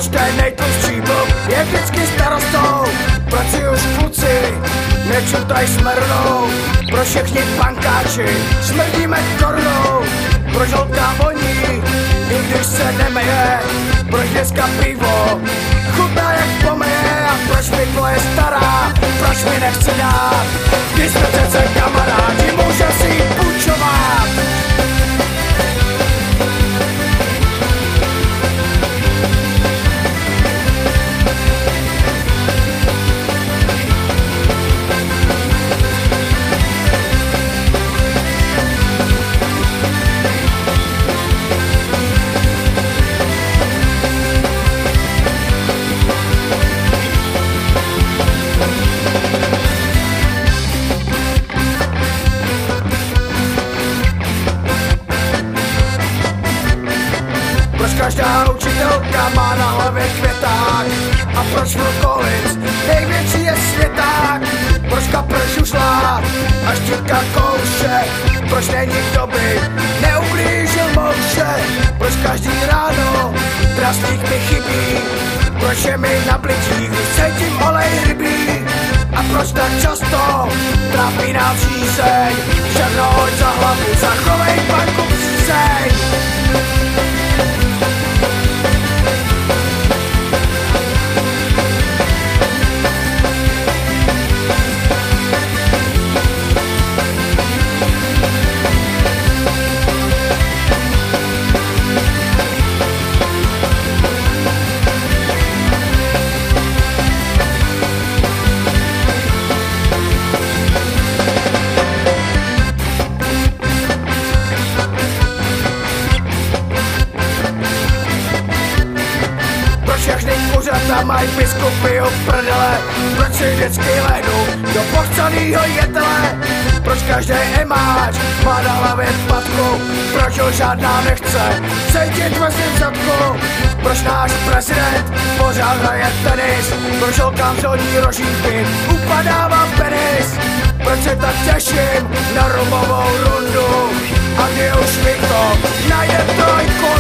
Proč ten nejtlustší blok je vždycky starostou? Proč si už kluci nečutaj smrnou? Proč všichni pankáči smrdíme korunou? Proč holka voní, i když se nemeje? Proč dneska pivo chutná jak pomeje? A proč mi tvoje stará, proč mi nechce dát? Když jsme přece kamarádi, můžem si jí půjčovat. Proč každá učitelka má na hlavě květák? A proč Phil Collins největší je světák? Proč kapr žužlá a štítka kouše? Proč není kdo by neublížil mouše? Proč každý ráno draslík mi chybí? Proč je mi na blití, když cítím olej rybí? A proč tak často trápí nám přízeň? Však hoď za hlavu, zachovej panku přízeň. Všechny kuřata mají biskupy od prdele. Proč si vždycky lehnu do pochcanýho jetele? Proč každý emáč má na hlavě patku? Proč ho žádná nechce cítit ve svým zadku? Proč náš prezident pořád hraje tenis? Proč holkám zhodí rožínky upadává penis? Proč se tak těším na rumovou rundu? A kdy už mi to najde trojku?